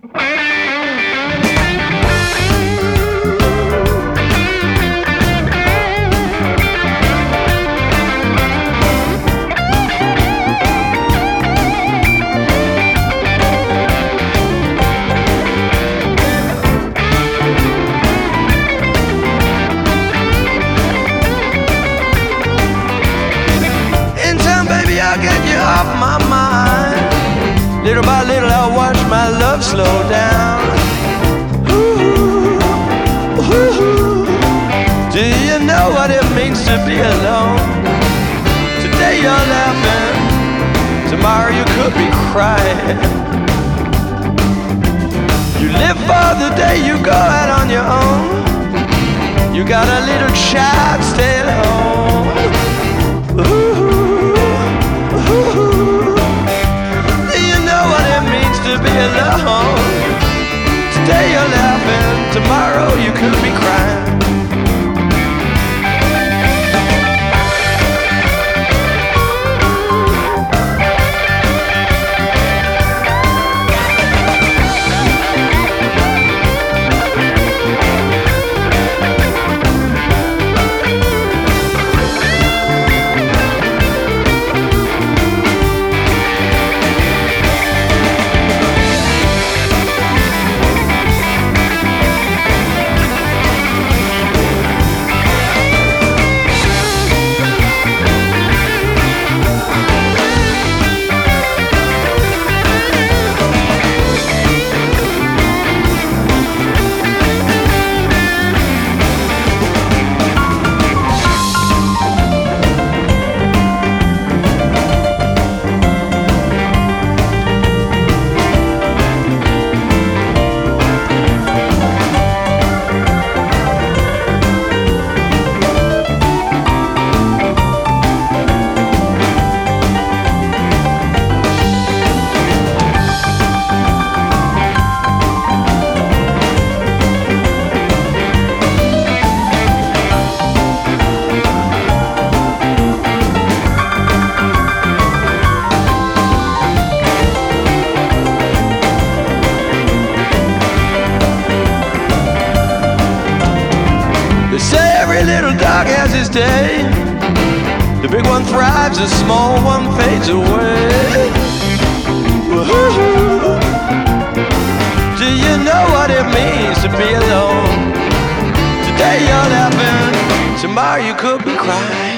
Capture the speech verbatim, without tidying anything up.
I'll get you off my mind. Little by little I'll watch my love slow down. Ooh, ooh. Do you know what it means to be alone? Today you're laughing, tomorrow you could be crying. You live for the day you go out on your own. You got a little child staying home. Ooh. You know what it means to be alone. Today you're laughing, tomorrow you could be crying. Every little dog has his day. The big one thrives, the small one fades away. Woo-hoo. Do you know what it means to be alone? Today you're laughing, tomorrow you could be crying.